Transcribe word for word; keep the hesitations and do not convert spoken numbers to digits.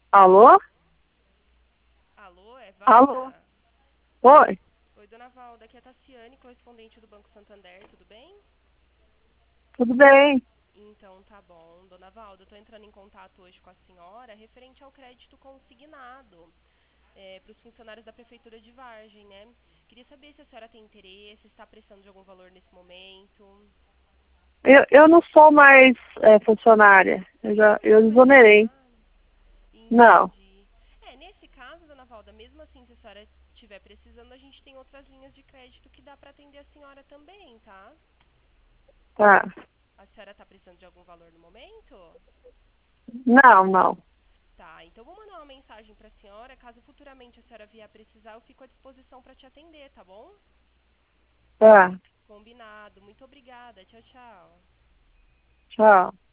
Alô? Alô, é Alô? Valda? Oi, Oi, dona Valda, aqui é a Tassiane, correspondente do Banco Santander, tudo bem? tudo bem? Então, tá bom. Dona Valda, eu tô entrando em contato hoje com a senhora referente ao crédito consignado para os funcionários da Prefeitura de Vargem, né? Queria saber se a senhora tem interesse, está precisando de algum valor nesse momento. Eu, eu não sou mais é, funcionária. Eu já Não eu é mais exonerei. funcionária? Não. Entendi. É, nesse caso, dona Valda, mesmo assim, se a senhora estiver precisando, a gente tem outras linhas de crédito que dá para atender a senhora também, tá? Tá. A senhora está precisando de algum valor no momento? Não, não. Tá, então vou mandar uma mensagem para a senhora. Caso futuramente a senhora vier a precisar, eu fico à disposição para te atender, tá bom? Tá. Combinado. Muito obrigada. Tchau, tchau. Tchau.